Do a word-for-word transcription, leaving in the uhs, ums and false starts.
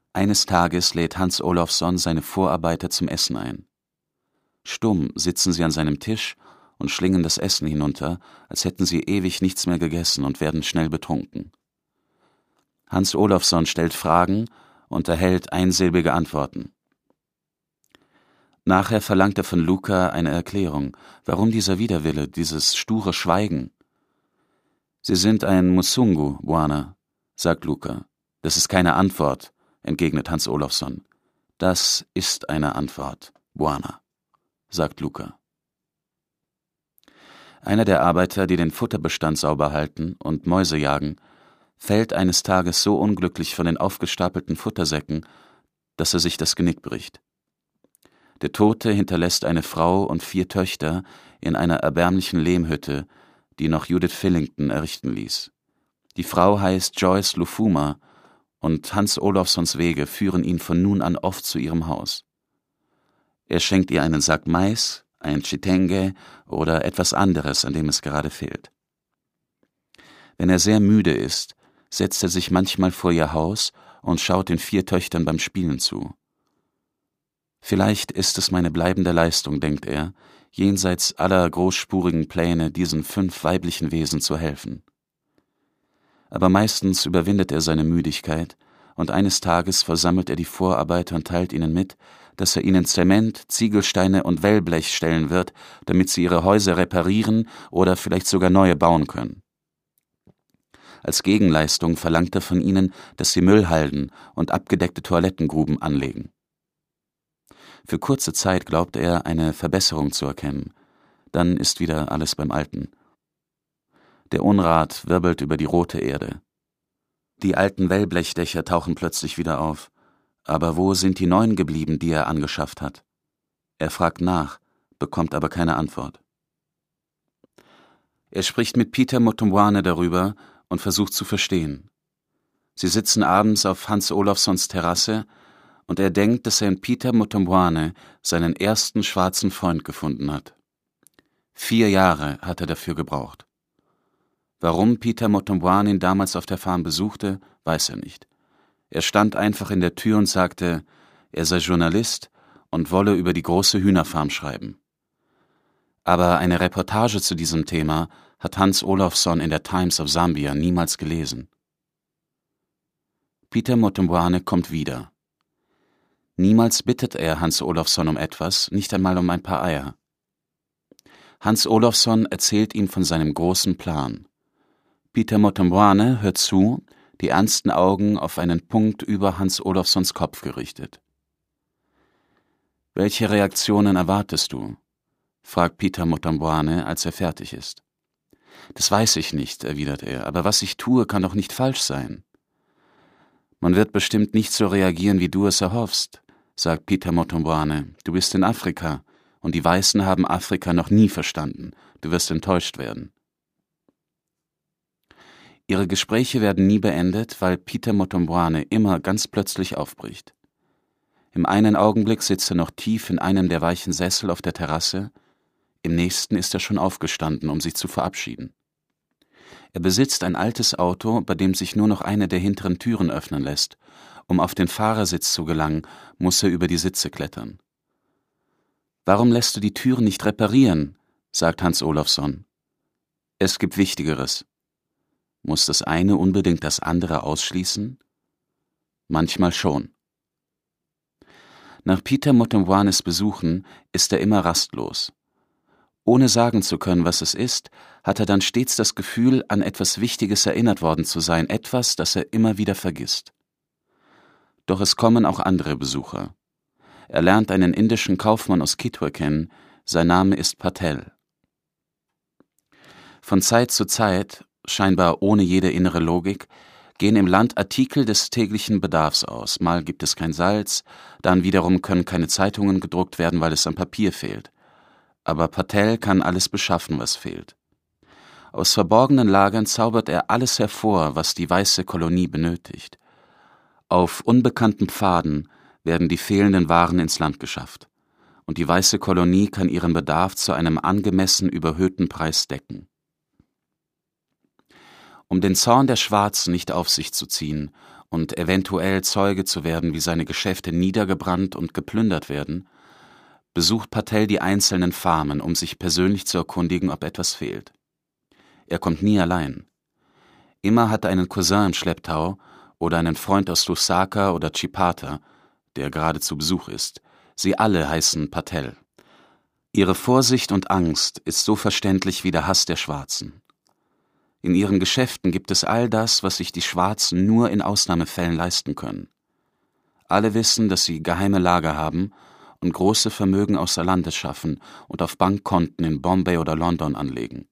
Eines Tages lädt Hans Olofsson seine Vorarbeiter zum Essen ein. Stumm sitzen sie an seinem Tisch und schlingen das Essen hinunter, als hätten sie ewig nichts mehr gegessen und werden schnell betrunken. Hans Olofsson stellt Fragen und erhält einsilbige Antworten. Nachher verlangt er von Luca eine Erklärung, warum dieser Widerwille, dieses sture Schweigen. »Sie sind ein Musungu, Bwana«, sagt Luca. »Das ist keine Antwort«, entgegnet Hans Olofsson. »Das ist eine Antwort, Bwana«, sagt Luca. Einer der Arbeiter, die den Futterbestand sauber halten und Mäuse jagen, fällt eines Tages so unglücklich von den aufgestapelten Futtersäcken, dass er sich das Genick bricht. Der Tote hinterlässt eine Frau und vier Töchter in einer erbärmlichen Lehmhütte, die noch Judith Fillington errichten ließ. Die Frau heißt Joyce Lufuma und Hans Olofssons Wege führen ihn von nun an oft zu ihrem Haus. Er schenkt ihr einen Sack Mais, ein Chitenge oder etwas anderes, an dem es gerade fehlt. Wenn er sehr müde ist, setzt er sich manchmal vor ihr Haus und schaut den vier Töchtern beim Spielen zu. Vielleicht ist es meine bleibende Leistung, denkt er, jenseits aller großspurigen Pläne diesen fünf weiblichen Wesen zu helfen. Aber meistens überwindet er seine Müdigkeit und eines Tages versammelt er die Vorarbeiter und teilt ihnen mit, dass er ihnen Zement, Ziegelsteine und Wellblech stellen wird, damit sie ihre Häuser reparieren oder vielleicht sogar neue bauen können. Als Gegenleistung verlangt er von ihnen, dass sie Müllhalden und abgedeckte Toilettengruben anlegen. Für kurze Zeit glaubt er, eine Verbesserung zu erkennen. Dann ist wieder alles beim Alten. Der Unrat wirbelt über die rote Erde. Die alten Wellblechdächer tauchen plötzlich wieder auf. Aber wo sind die neuen geblieben, die er angeschafft hat? Er fragt nach, bekommt aber keine Antwort. Er spricht mit Peter Mutumbwane darüber und versucht zu verstehen. Sie sitzen abends auf Hans Olofssons Terrasse und er denkt, dass er in Peter Mutumbwane seinen ersten schwarzen Freund gefunden hat. Vier Jahre hat er dafür gebraucht. Warum Peter Mutumbwane ihn damals auf der Farm besuchte, weiß er nicht. Er stand einfach in der Tür und sagte, er sei Journalist und wolle über die große Hühnerfarm schreiben. Aber eine Reportage zu diesem Thema hat Hans Olofsson in der Times of Zambia niemals gelesen. Peter Mutumbwane kommt wieder. Niemals bittet er Hans Olofsson um etwas, nicht einmal um ein paar Eier. Hans Olofsson erzählt ihm von seinem großen Plan. Peter Mutumbwane hört zu, die ernsten Augen auf einen Punkt über Hans Olofssons Kopf gerichtet. »Welche Reaktionen erwartest du?« fragt Peter Mutumbwane, als er fertig ist. »Das weiß ich nicht«, erwidert er, »aber was ich tue, kann doch nicht falsch sein.« »Man wird bestimmt nicht so reagieren, wie du es erhoffst«, sagt Peter Mutumbwane. »Du bist in Afrika, und die Weißen haben Afrika noch nie verstanden. Du wirst enttäuscht werden.« Ihre Gespräche werden nie beendet, weil Peter Mutumbwane immer ganz plötzlich aufbricht. Im einen Augenblick sitzt er noch tief in einem der weichen Sessel auf der Terrasse, im nächsten ist er schon aufgestanden, um sich zu verabschieden. Er besitzt ein altes Auto, bei dem sich nur noch eine der hinteren Türen öffnen lässt. Um auf den Fahrersitz zu gelangen, muss er über die Sitze klettern. »Warum lässt du die Türen nicht reparieren?« sagt Hans Olofsson. »Es gibt Wichtigeres.« Muss das eine unbedingt das andere ausschließen? Manchmal schon. Nach Peter Mutumbwanes Besuchen ist er immer rastlos. Ohne sagen zu können, was es ist, hat er dann stets das Gefühl, an etwas Wichtiges erinnert worden zu sein, etwas, das er immer wieder vergisst. Doch es kommen auch andere Besucher. Er lernt einen indischen Kaufmann aus Kitwe kennen, sein Name ist Patel. Von Zeit zu Zeit, scheinbar ohne jede innere Logik, gehen im Land Artikel des täglichen Bedarfs aus. Mal gibt es kein Salz, dann wiederum können keine Zeitungen gedruckt werden, weil es an Papier fehlt. Aber Patel kann alles beschaffen, was fehlt. Aus verborgenen Lagern zaubert er alles hervor, was die weiße Kolonie benötigt. Auf unbekannten Pfaden werden die fehlenden Waren ins Land geschafft, und die weiße Kolonie kann ihren Bedarf zu einem angemessen überhöhten Preis decken. Um den Zorn der Schwarzen nicht auf sich zu ziehen und eventuell Zeuge zu werden, wie seine Geschäfte niedergebrannt und geplündert werden, besucht Patel die einzelnen Farmen, um sich persönlich zu erkundigen, ob etwas fehlt. Er kommt nie allein. Immer hat er einen Cousin im Schlepptau oder einen Freund aus Lusaka oder Chipata, der gerade zu Besuch ist. Sie alle heißen Patel. Ihre Vorsicht und Angst ist so verständlich wie der Hass der Schwarzen. In ihren Geschäften gibt es all das, was sich die Schwarzen nur in Ausnahmefällen leisten können. Alle wissen, dass sie geheime Lager haben und große Vermögen außer Landes schaffen und auf Bankkonten in Bombay oder London anlegen.